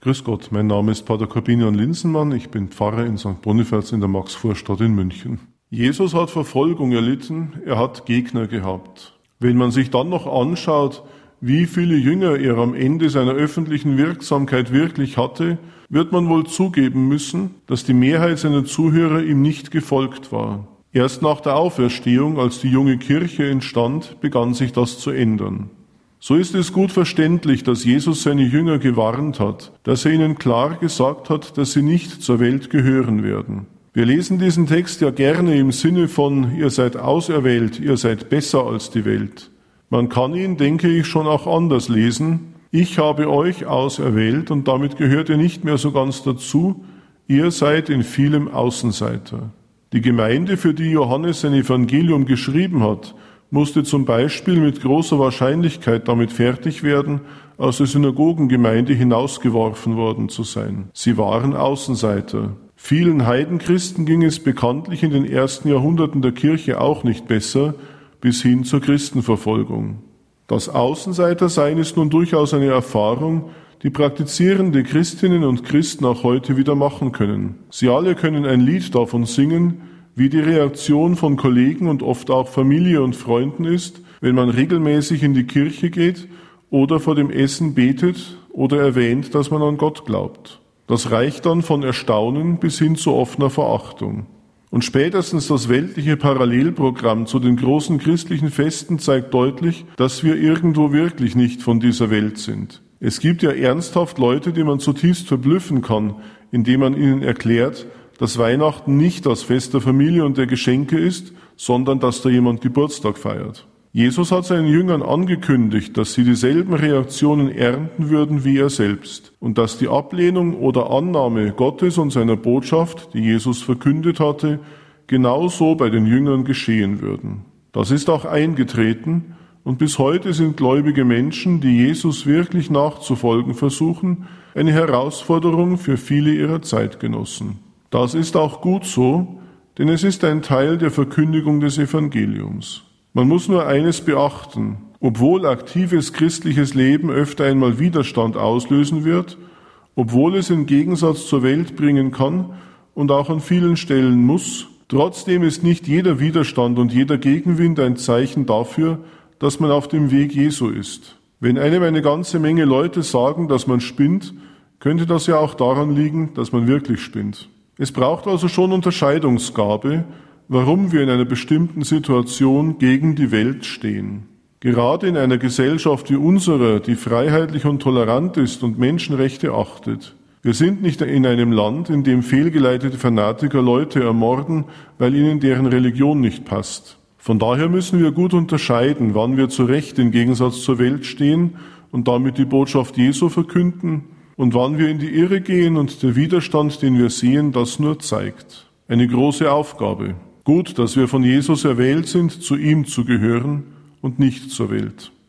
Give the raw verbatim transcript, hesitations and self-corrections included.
Grüß Gott, mein Name ist Pater Corbinian Linsenmann, ich bin Pfarrer in Sankt Bonifaz in der Maxvorstadt in München. Jesus hat Verfolgung erlitten, er hat Gegner gehabt. Wenn man sich dann noch anschaut, wie viele Jünger er am Ende seiner öffentlichen Wirksamkeit wirklich hatte, wird man wohl zugeben müssen, dass die Mehrheit seiner Zuhörer ihm nicht gefolgt war. Erst nach der Auferstehung, als die junge Kirche entstand, begann sich das zu ändern. So ist es gut verständlich, dass Jesus seine Jünger gewarnt hat, dass er ihnen klar gesagt hat, dass sie nicht zur Welt gehören werden. Wir lesen diesen Text ja gerne im Sinne von, ihr seid auserwählt, ihr seid besser als die Welt. Man kann ihn, denke ich, schon auch anders lesen. Ich habe euch auserwählt und damit gehört ihr nicht mehr so ganz dazu. Ihr seid in vielem Außenseiter. Die Gemeinde, für die Johannes sein Evangelium geschrieben hat, musste zum Beispiel mit großer Wahrscheinlichkeit damit fertig werden, aus der Synagogengemeinde hinausgeworfen worden zu sein. Sie waren Außenseiter. Vielen Heidenchristen ging es bekanntlich in den ersten Jahrhunderten der Kirche auch nicht besser, bis hin zur Christenverfolgung. Das Außenseitersein ist nun durchaus eine Erfahrung, die praktizierende Christinnen und Christen auch heute wieder machen können. Sie alle können ein Lied davon singen, wie die Reaktion von Kollegen und oft auch Familie und Freunden ist, wenn man regelmäßig in die Kirche geht oder vor dem Essen betet oder erwähnt, dass man an Gott glaubt. Das reicht dann von Erstaunen bis hin zu offener Verachtung. Und spätestens das weltliche Parallelprogramm zu den großen christlichen Festen zeigt deutlich, dass wir irgendwo wirklich nicht von dieser Welt sind. Es gibt ja ernsthaft Leute, die man zutiefst verblüffen kann, indem man ihnen erklärt, dass Weihnachten nicht das Fest der Familie und der Geschenke ist, sondern dass da jemand Geburtstag feiert. Jesus hat seinen Jüngern angekündigt, dass sie dieselben Reaktionen ernten würden wie er selbst und dass die Ablehnung oder Annahme Gottes und seiner Botschaft, die Jesus verkündet hatte, genauso bei den Jüngern geschehen würden. Das ist auch eingetreten und bis heute sind gläubige Menschen, die Jesus wirklich nachzufolgen versuchen, eine Herausforderung für viele ihrer Zeitgenossen. Das ist auch gut so, denn es ist ein Teil der Verkündigung des Evangeliums. Man muss nur eines beachten: Obwohl aktives christliches Leben öfter einmal Widerstand auslösen wird, obwohl es im Gegensatz zur Welt bringen kann und auch an vielen Stellen muss, trotzdem ist nicht jeder Widerstand und jeder Gegenwind ein Zeichen dafür, dass man auf dem Weg Jesu ist. Wenn einem eine ganze Menge Leute sagen, dass man spinnt, könnte das ja auch daran liegen, dass man wirklich spinnt. Es braucht also schon Unterscheidungsgabe, warum wir in einer bestimmten Situation gegen die Welt stehen. Gerade in einer Gesellschaft wie unserer, die freiheitlich und tolerant ist und Menschenrechte achtet. Wir sind nicht in einem Land, in dem fehlgeleitete Fanatiker Leute ermorden, weil ihnen deren Religion nicht passt. Von daher müssen wir gut unterscheiden, wann wir zu Recht im Gegensatz zur Welt stehen und damit die Botschaft Jesu verkünden und wann wir in die Irre gehen und der Widerstand, den wir sehen, das nur zeigt. Eine große Aufgabe. Gut, dass wir von Jesus erwählt sind, zu ihm zu gehören und nicht zur Welt.